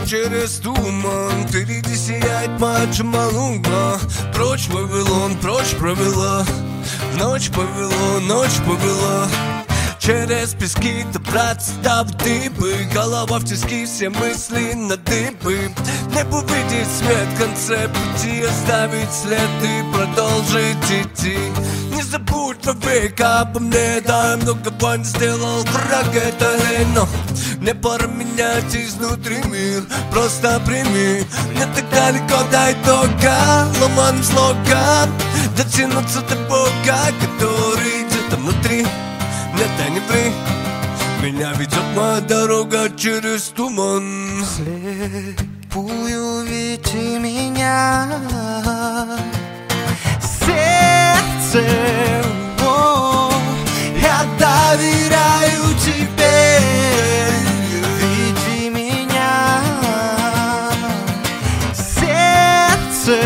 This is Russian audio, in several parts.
через туман. Впереди сияет мать Джамалуна. Прочь Вавилон, прочь провела. В ночь повело, ночь повела. Через пески добраться до дыбы. Голова в тиски, все мысли на дыбы. Небо видит свет в конце пути. Оставить след и продолжить идти. Не забудь вовек обо мне. Да, много бань сделал враг, это но мне пора менять изнутри мир. Просто прими. Не так далеко до итога. Ломаным слогом дотянуться до Бога, который где-то внутри. Нет, да не ври. Меня ведет моя дорога через туман. Слепую веди меня, сердце, я доверяю тебе. Веди меня, сердце,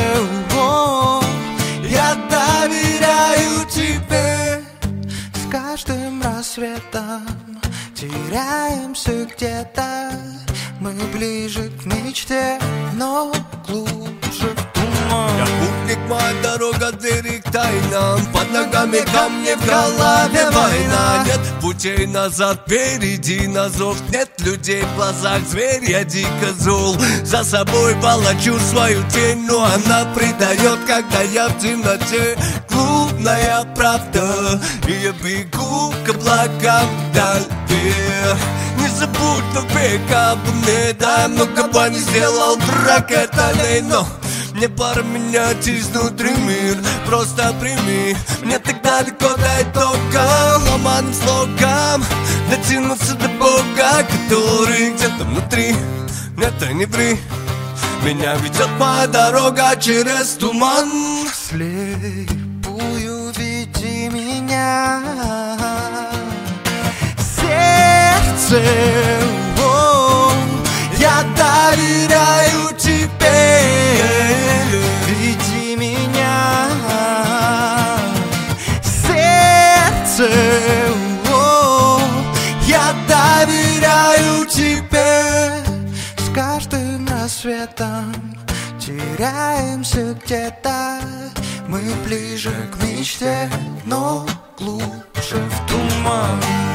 я доверяю тебе. С каждым рассветом теряемся где-то. Мы ближе к мечте, но глубже в туман. Я путник, моя дорога, двери к тайнам. Под ногами камни, в голове война. Нет путей назад, впереди на зов. Нет людей в глазах, зверь, я дико зол. За собой волочу свою тень, но она предает, когда я в темноте. Глупная правда, и я бегу к облакам вдали. Не забудь вовек обо мне. Да, много бани сделал враг, это но мне пора менять изнутри мир. Просто прими. Мне так далеко до итога. Ломаным слогом дотянуться до Бога, который где-то внутри. Нет, да не ври. Меня ведет моя дорога через туман. Слепую веди меня, сердце, я доверяю тебе. Веди меня, сердце, я доверяю тебе. С каждым рассветом теряемся где-то. Мы ближе к мечте, но глубже в туман.